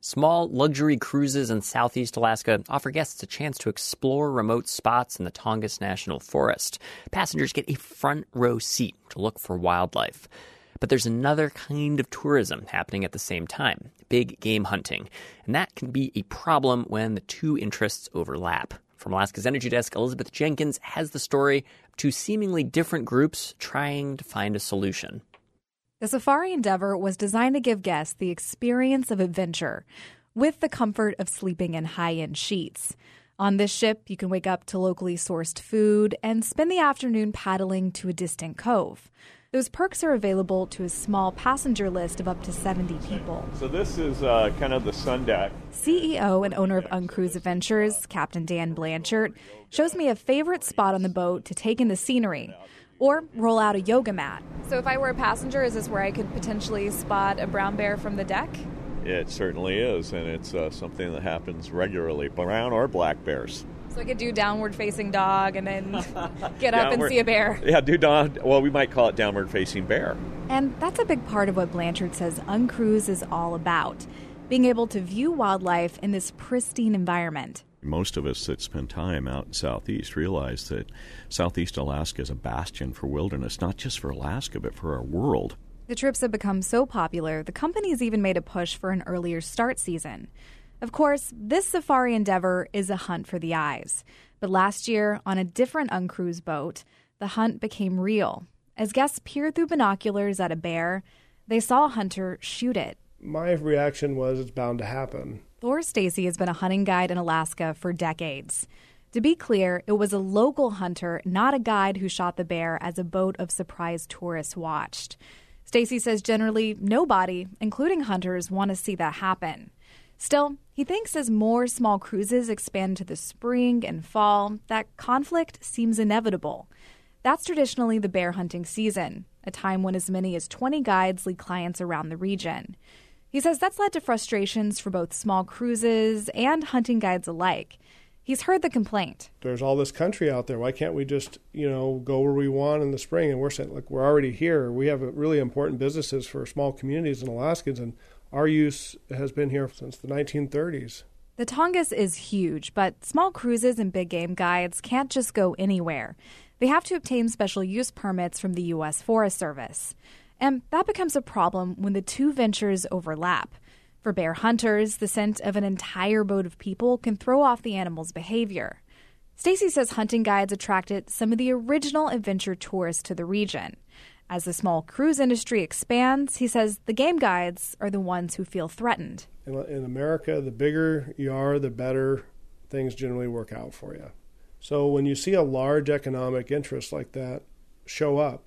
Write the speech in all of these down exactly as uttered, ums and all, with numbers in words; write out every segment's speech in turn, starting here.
Small luxury cruises in Southeast Alaska offer guests a chance to explore remote spots in the Tongass National Forest. Passengers get a front row seat to look for wildlife. But there's another kind of tourism happening at the same time, big game hunting. And that can be a problem when the two interests overlap. From Alaska's Energy Desk, Elizabeth Jenkins has the story of two seemingly different groups trying to find a solution. The Safari Endeavour was designed to give guests the experience of adventure with the comfort of sleeping in high-end sheets. On this ship, you can wake up to locally sourced food and spend the afternoon paddling to a distant cove. Those perks are available to a small passenger list of up to seventy people. So this is uh, kind of the sun deck. C E O and owner of Uncruise Adventures, Captain Dan Blanchard, shows me a favorite spot on the boat to take in the scenery or roll out a yoga mat. So if I were a passenger, is this where I could potentially spot a brown bear from the deck? It certainly is, and it's uh, something that happens regularly, brown or black bears. So I could do downward-facing dog and then get up and see a bear. Yeah, do down. Well, we might call it downward-facing bear. And that's a big part of what Blanchard says Uncruise is all about, being able to view wildlife in this pristine environment. Most of us that spend time out in Southeast realize that Southeast Alaska is a bastion for wilderness, not just for Alaska, but for our world. The trips have become so popular, the company's even made a push for an earlier start season. Of course, this Safari Endeavour is a hunt for the eyes. But last year, on a different Uncruise boat, the hunt became real. As guests peered through binoculars at a bear, they saw a hunter shoot it. My reaction was, it's bound to happen. Thor Stacy has been a hunting guide in Alaska for decades. To be clear, it was a local hunter, not a guide who shot the bear as a boat of surprised tourists watched. Stacy says generally nobody, including hunters, want to see that happen. Still, he thinks as more small cruises expand to the spring and fall, that conflict seems inevitable. That's traditionally the bear hunting season, a time when as many as twenty guides lead clients around the region. He says that's led to frustrations for both small cruises and hunting guides alike. He's heard the complaint. There's all this country out there. Why can't we just, you know, go where we want in the spring? And we're saying, look, we're already here. We have really important businesses for small communities in Alaskans, and our use has been here since the nineteen thirties. The Tongass is huge, but small cruises and big game guides can't just go anywhere. They have to obtain special use permits from the U S Forest Service. And that becomes a problem when the two ventures overlap. For bear hunters, the scent of an entire boat of people can throw off the animal's behavior. Stacy says hunting guides attracted some of the original adventure tourists to the region. As the small cruise industry expands, he says the game guides are the ones who feel threatened. In, in America, the bigger you are, the better things generally work out for you. So when you see a large economic interest like that show up,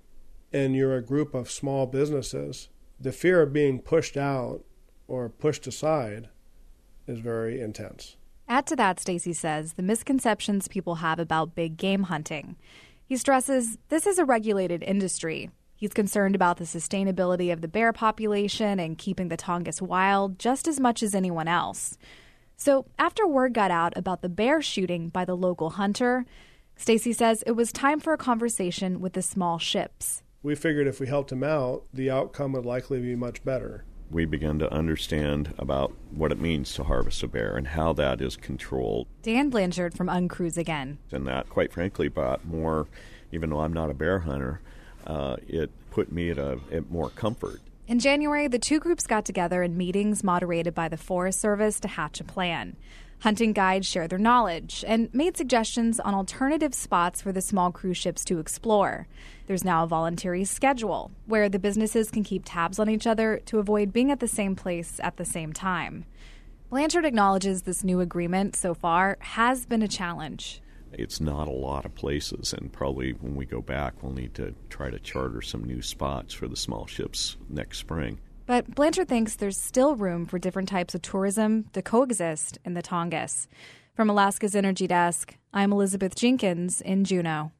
and you're a group of small businesses, the fear of being pushed out or pushed aside is very intense. Add to that, Stacy says, the misconceptions people have about big game hunting. He stresses this is a regulated industry. He's concerned about the sustainability of the bear population and keeping the Tongass wild just as much as anyone else. So after word got out about the bear shooting by the local hunter, Stacy says it was time for a conversation with the small ships. We figured if we helped him out, the outcome would likely be much better. We began to understand about what it means to harvest a bear and how that is controlled. Dan Blanchard from Uncruise again. And that, quite frankly, brought more, even though I'm not a bear hunter, uh, it put me at, a, at more comfort. In January, the two groups got together in meetings moderated by the Forest Service to hatch a plan. Hunting guides shared their knowledge and made suggestions on alternative spots for the small cruise ships to explore. There's now a voluntary schedule where the businesses can keep tabs on each other to avoid being at the same place at the same time. Blanchard acknowledges this new agreement so far has been a challenge. It's not a lot of places, and probably when we go back, we'll need to try to charter some new spots for the small ships next spring. But Blanchard thinks there's still room for different types of tourism to coexist in the Tongass. From Alaska's Energy Desk, I'm Elizabeth Jenkins in Juneau.